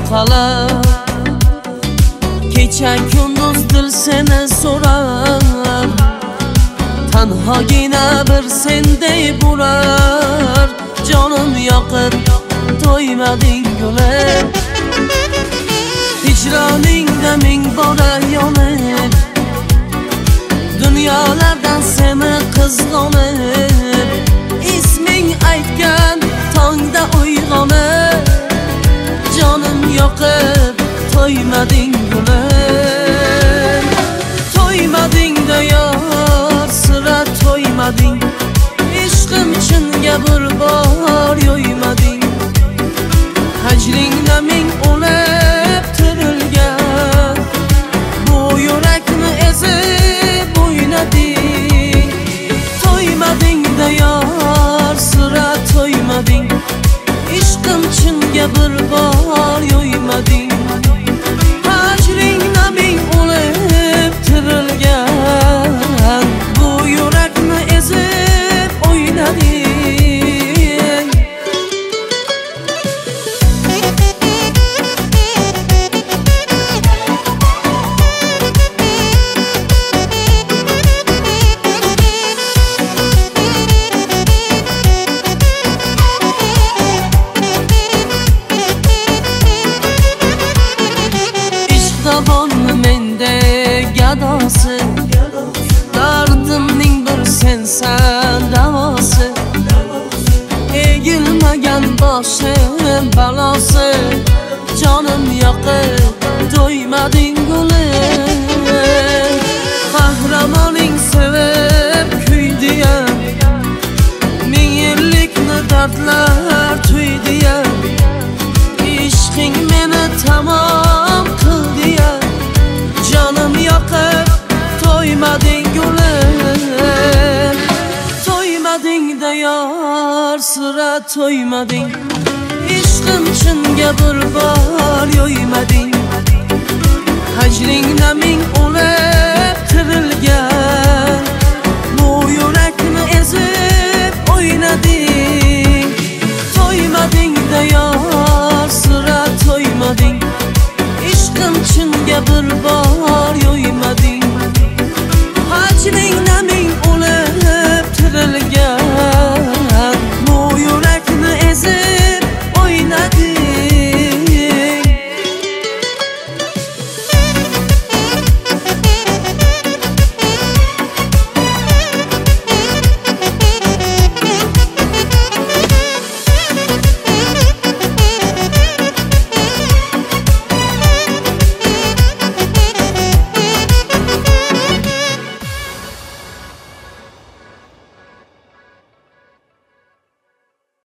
qalab kecha kunduz dil seni so'rar, tanhogina bir senday bo'lar. Jonim yoqib to'ymading gulib, hijroningda ming bora yonib, dunyolardan seni qizg'onib, isming aytgan tongda uyg'onib, jonim yoqib to'ymading gulib. To'ymading-da yor, sira to'ymading, ishqim chinga bir bor yo'ymading. Hajringda ming o'lib tirilgan, bu yurakni ezib o'ynading. To'ymading-da yor, sira to'ymading, ishqim chinga bir bor yo'ymading. Hajringda ming o'lib tirilgan, bu yurakni ezib o'ynading. Mende gadosi, dardimning bir sensan davosi, egilmagan boshim balosi. Jonim yoqib to'ymading gulib, qahramoning sevib kuydi-ya, ming yillikni dardlar tuydi-ya, ishqing meni tamom qildi-ya. Jonim yoqib to'ymading gulib, to'ymading-da yor, sira to'ymading, ishqim chinga bir bor yo'ymading. Hajringda ming o'lib tirilgan,